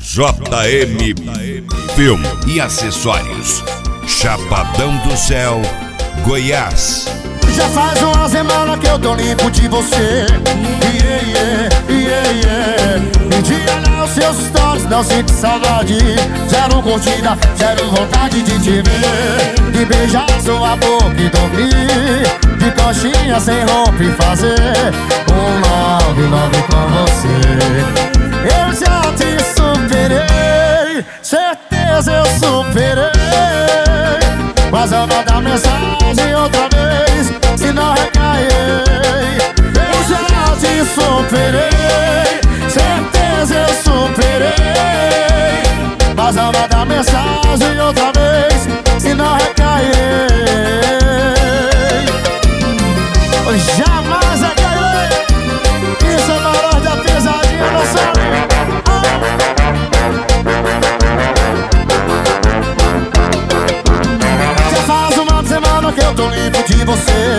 JM Filme e Acessórios, Chapadão do Céu, Goiás. Já faz uma semana que eu tô limpo de você. Me diga lá os seus stories, não sinto saudade. Zero curtida, zero vontade de te ver, de beijar sua boca e dormir, de coxinha sem roupa e fazer um love com você. Eu já te superei, certeza eu superei. Mas eu vou mandar mensagem outra vez, se não recairei. Eu já te superei, certeza eu superei. Mas eu vou mandar mensagem outra vez, se não recairei. Eu jamais recairei. Isso é valor da pesadinha, não sabe? Que eu tô limpo de você.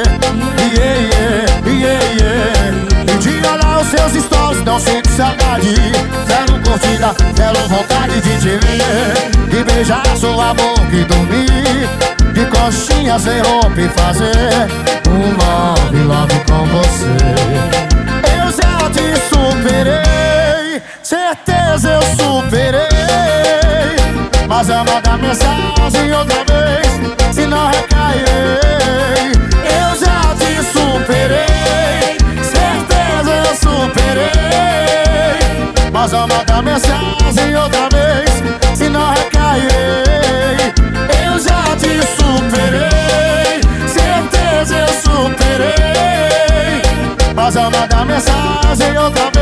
Me diga lá os seus stories, não sinto saudade. Zero curtida, zero vontade de te ver, de beijar sua boca e dormir, de coxinha sem roupa e fazer um love com você. Eu já te superei, certeza eu superei. Mas eu mandar mensagem outra vez, se não recairei. Eu já te superei, certeza eu superei. Mas eu mandar mensagem outra vez, se não recairei. Eu já te superei, certeza eu superei. Mas eu mandar mensagem outra vez,